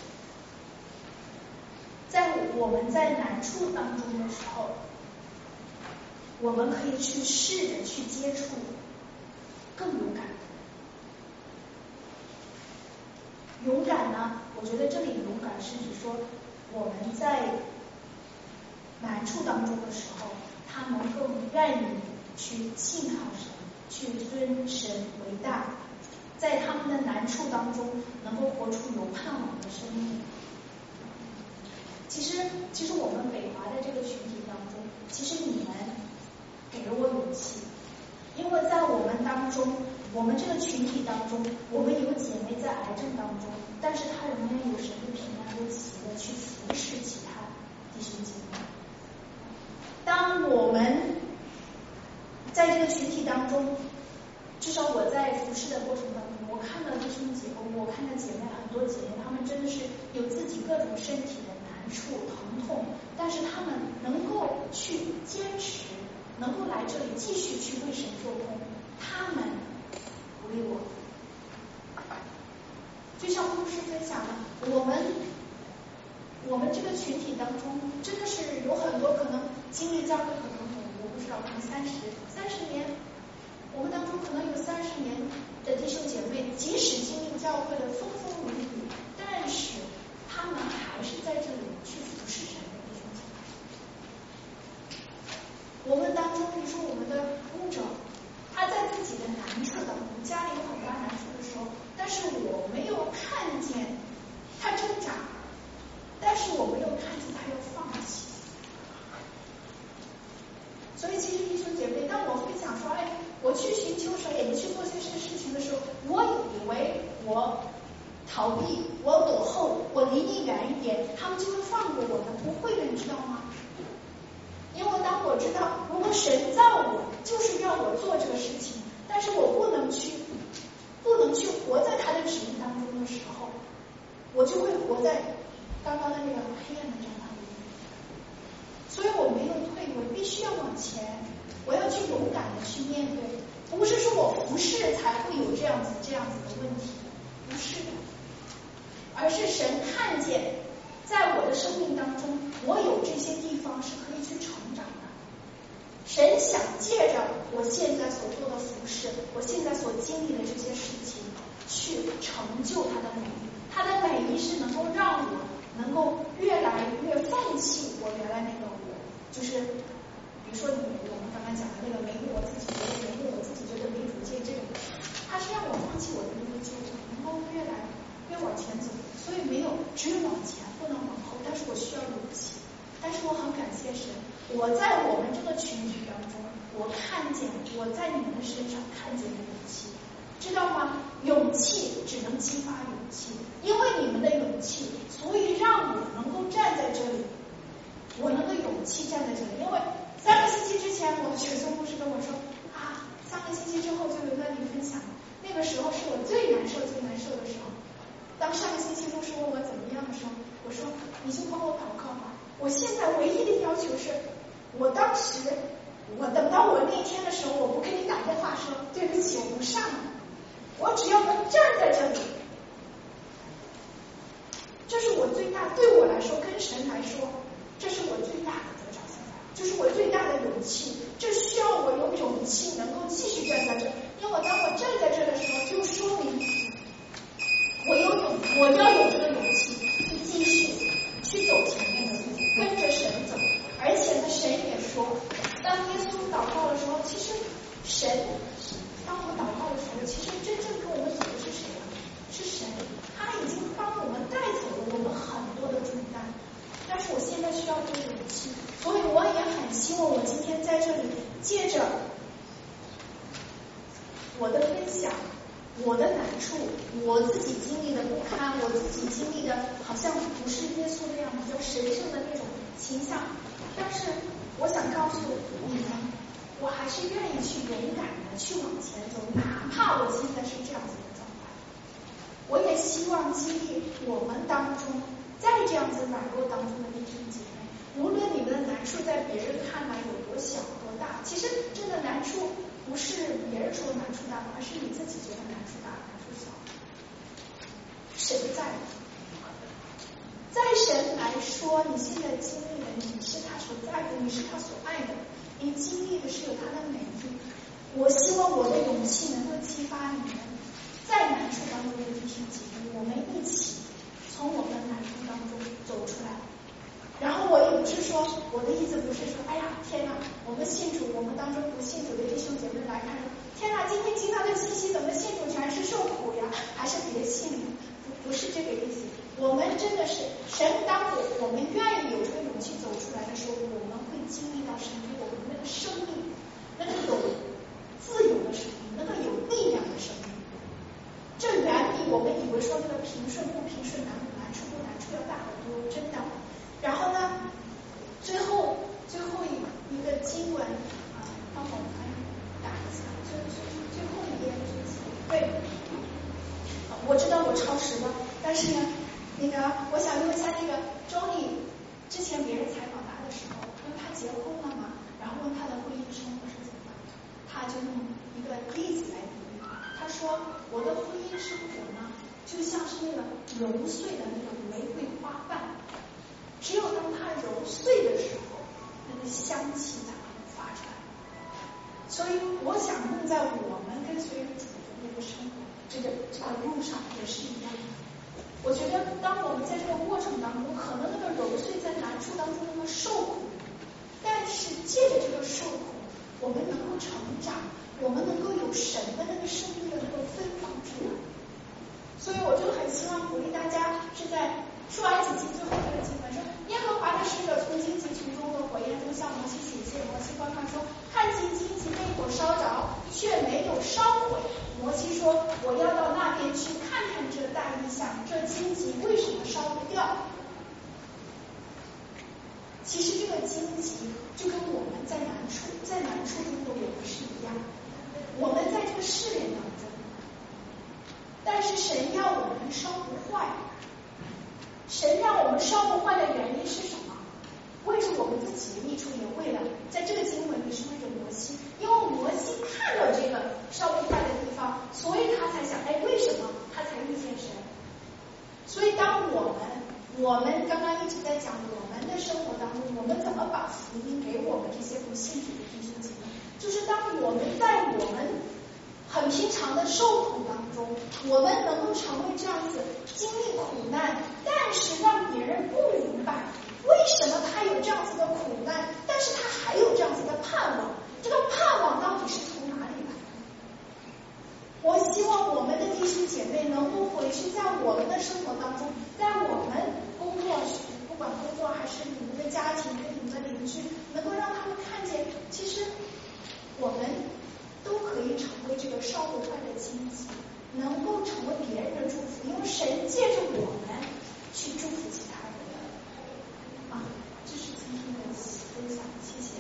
在我们在难处当中的时候，我们可以去试着去接触更勇敢。勇敢呢，我觉得这里勇敢是指说我们在难处当中的时候，他能够愿意去信靠神，去尊神为大，在他们的难处当中能够活出有盼望的生命。其实其实我们北华的这个群体当中，其实你们给了我勇气，因为在我们当中，我们这个群体当中，我们有姐妹在癌症当中，但是她仍然有神的平安和喜乐去服侍其他弟兄姐妹。当我们在这个群体当中，至少我在服侍的过程当中，我看到弟兄姐妹，我看到姐妹很多姐妹，她们真的是有自己各种身体的难处、疼痛，但是她们能够去坚持，能够来这里继续去为神做工，她们鼓励我。就像牧师分享的，我们我们这个群体当中，真的是有很多可能经历教会，可能我不知道，可能三十三十年，我们当中可能有三十年的弟兄姐妹，即使经历教会的风风雨雨，但是他们还是在这里去服侍神的弟兄姐妹。我们当中，比如说我们的牧者，他在自己的难处当中，家里有很大难处的时候，但是我没有看见他挣扎，但是我没有看见他要放弃。所以其实弟兄姐妹，当我分享说，哎，我去寻求神，我们去做这些事情的时候，我以为我逃避，我躲后，我离你远一点，他们就会放过我的。不会的，你知道吗？因为当我知道，如果神造我，就是要我做这个事情，但是我不能去，不能去活在他的旨意当中的时候，我就会活在刚刚的那个黑暗的战场里面。所以我没有退回，必须要往前，我要去勇敢的去面对，不是说我服侍才会有这样子这样子的问题，不是的。 而是神看见在我的生命当中，我有这些地方是可以去成长的。神想借着我现在所做的服事，我现在所经历的这些事情，去成就他的美意。他的美意是能够让我能够越来越放弃我原来那个我，就是比如说你我们刚刚讲的那个没有我自己觉得没有我自己觉得没主见这个，他是让我放弃我的那个旧我，能够越来越往前走。所以没有只有往前不能往后，但是我需要勇气。但是我很感谢神，我在我们这个群体当中，我看见我在你们的身上看见了勇气，知道吗？勇气只能激发勇气，因为你们的勇气，所以让我能够站在这里，我能够勇气站在这里。因为三个星期之前，我的学生牧师跟我说啊，三个星期之后就有跟你分享，那个时候是我最难受最难受的时候。当上个星期牧师问我怎么样的时候，我说你就帮我祷告吧。我现在唯一的要求是，我当时我等到我那天的时候，我不跟你打电话说对不起我不上了，我只要能站在这里，这是我最大，对我来说跟神来说，这是我最大的得着，这是我最大的勇气。这需要我有勇气能够继续站在这，因为我当我站在这的时候，就说明我有勇，我要有这个勇气去继续去走前面的路，跟着神走。而且呢，神也说，当耶稣祷告的时候，其实神，当我们祷告的时候，其实真正跟我们走的是谁呢？是神，他已经帮我们带走了我们很多的重担。但是我现在需要这个勇气，所以我也很希望我今天在这里借着我的分享，我的难处，我自己经历的不堪，我自己经历的好像不是耶稣那样比较神圣的那种形象，但是我想告诉你们，我还是愿意去勇敢的去往前走，哪怕我现在是这样子的状态。我也希望激励我们当中在这样子软弱当中的弟兄姐妹，无论你们的难处在别人看来有多小多大，其实真的难处不是别人说难处大，而是你自己觉得难处大难处小。神在，在神来说，你现在经历的你是他所在的，你是他所爱的，你经历的是有他的美意。我希望我的勇气能够激发你们在难处当中的弟兄姐妹，我们一起从我们的难处当中走出来。然后我也不是说，我的意思不是说，哎呀天哪，我们信主，我们当中不信主的弟兄姐妹来看说，天哪，今天听到的信息怎么信主全是受苦呀，还是别信？不不是这个意思。我们真的是神，当我我们愿意有这个勇气走出来的时候，我们会经历到神给我们那个生命，那个有自由的生命，那个有力量的生命。这远比我们以为说那个平顺不平顺、难不难处不难处要大得多，真的。然后呢，最后最后一一个经文啊，帮我们打一下，最最最后一页，对，我知道我超时了，但是呢，那个我想问一下，那个周丽之前别人采访他的时候，因为他结婚了嘛，然后问他的婚姻生活是怎么样，他就用一个例子来比喻，他说我的婚姻生活呢，就像是那个揉碎的那个玫瑰花瓣。只有当它揉碎的时候，那个香气才会发出来。所以我想用在我们跟随主的那个生活这个这个路上也是一样的。我觉得当我们在这个过程当中，可能那个揉碎在难处当中那么受苦，但是借着这个受苦，我们能够成长，我们能够有神的那个生命的那个芬芳出来。所以我就很希望鼓励大家是在出埃及记最后这个经文说，耶和华的使者从荆棘丛中和火焰中向摩西显现，摩西观看说，看见荆棘被火烧着，却没有烧毁。摩西说，我要到那边去看看这大异象，这荆棘为什么烧不掉？其实这个荆棘就跟我们在难处在难处中的我们是一样，我们在这个试炼当中，但是神要我们烧不坏。神让我们烧不坏的原因是什么？为着我们自己的益处，也为了在这个经文里是为着摩西，因为摩西看到这个烧不坏的地方，所以他才想，哎，为什么他才遇见神？所以当我们刚刚一直在讲我们的生活当中，我们怎么把福音给我们这些不信主的弟兄姐妹，就是当我们在我们很平常的受苦当中，我们能够成为这样子经历苦难，但是让别人不明白为什么他有这样子的苦难，但是他还有这样子的盼望，这个盼望到底是从哪里来的？我希望我们的弟兄姐妹能够回去，在我们的生活当中，在我们工作时，不管工作还是你们的家庭跟你们的邻居，能够让他们看见，其实我们都可以成为这个烧不坏的荆棘，能够成为别人的祝福，因为神借着我们去祝福其他人啊，这是今天的分享，谢谢。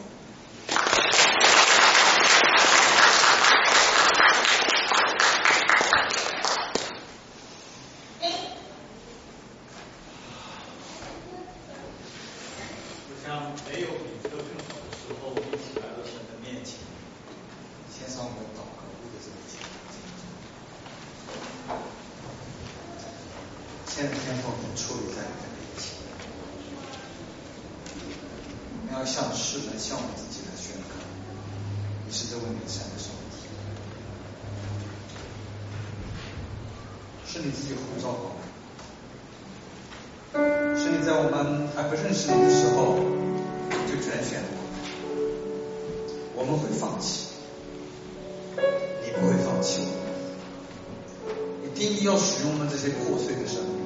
我想没有比这个更好的时候，一起来到神的面前，献上我们祷告的这个节目。现在天父，我们矗立在你的面前，我们要向世人、向我们自己来宣告，你是这位美善的上帝，是你自己呼召我们，是你在我们还不认识你的时候就拣选我们。我们会放弃，你不会放弃我们。你定义要使用我们这些破碎的生命，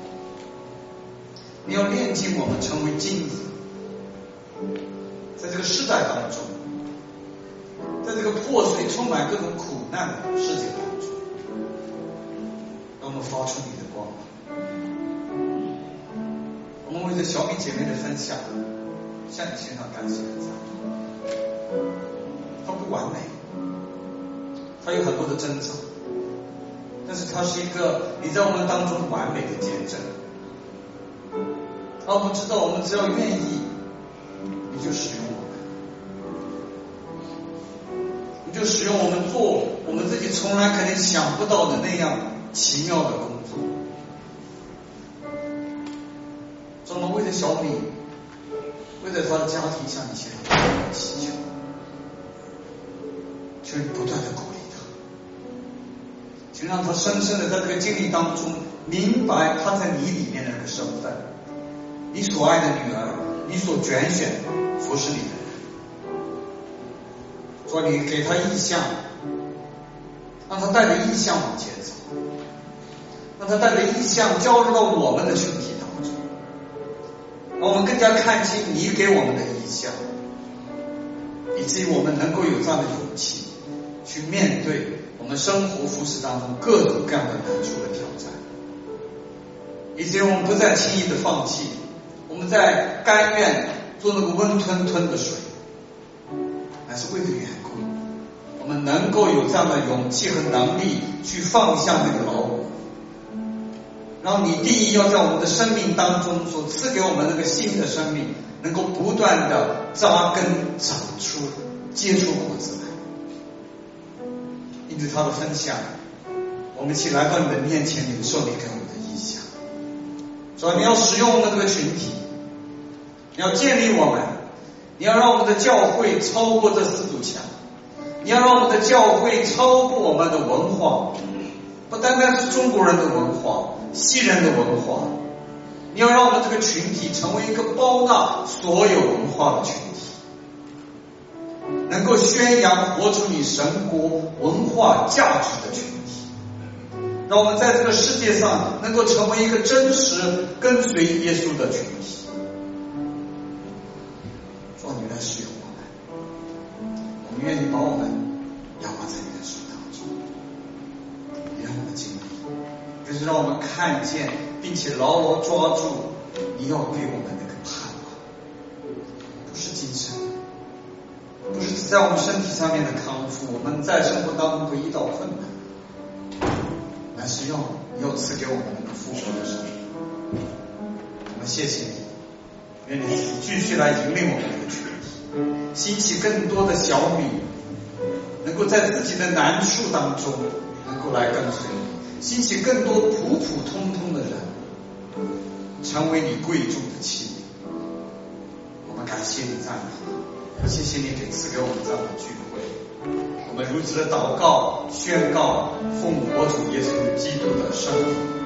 你要炼净我们成为金子，在这个时代当中，在这个破碎充满各种苦难的世界当中，让我们发出你的光芒。我们为着小米姐妹的分享向你献上感谢和赞美。她不完美，她有很多的挣扎，但是她是一个你在我们当中完美的见证。而我们知道，我们只要愿意，你就使用我们，你就使用我们做我们自己从来可能想不到的那样奇妙的工作。所以我们为了小米，为了他的家庭，向你献上祈求，求你不断的鼓励他，请让他深深的在这个经历当中明白他在你里面的那个身份，你所爱的女儿，你所拣选服侍你的人。所以你给他意向，让他带着意向往前走，让他带着意向交入到我们的群体当中，让我们更加看清你给我们的意向，以至于我们能够有这样的勇气去面对我们生活服侍当中各种各样的难处和挑战，以至于我们不再轻易的放弃，我们在甘愿做那个温吞吞的水，乃是为了缘故，我们能够有这样的勇气和能力去放下那个老我，让你定义要在我们的生命当中所赐给我们那个新的生命能够不断的扎根长出结出果子来。因此他的分享，我们一起来到你的面前领受你给我们的意向，所以你要使用我们这个群体，你要建立我们，你要让我们的教会超过这四堵墙，你要让我们的教会超过我们的文化，不单单是中国人的文化，西人的文化，你要让我们这个群体成为一个包纳所有文化的群体，能够宣扬活出你神国文化价值的群体，让我们在这个世界上能够成为一个真实跟随耶稣的群体。说你来使用我们，我们愿意把我们仰望在你的手当中，也让我们经历，就是让我们看见并且牢牢抓住你要给我们那个盼望，不是今生，不是在我们身体上面的康复，我们在生活当中会遇到困难，乃是要你要赐给我们那个复活的生命。我们谢谢你，愿你继续来引领我们这个群体，兴起更多的小米，能够在自己的难处当中能够来跟随你，兴起更多普普通通的人， 成为你贵重的器皿。我们感谢你赞美，谢谢你给赐给我们这样的聚会。我们如此的祷告宣告，奉我主耶稣基督的圣名。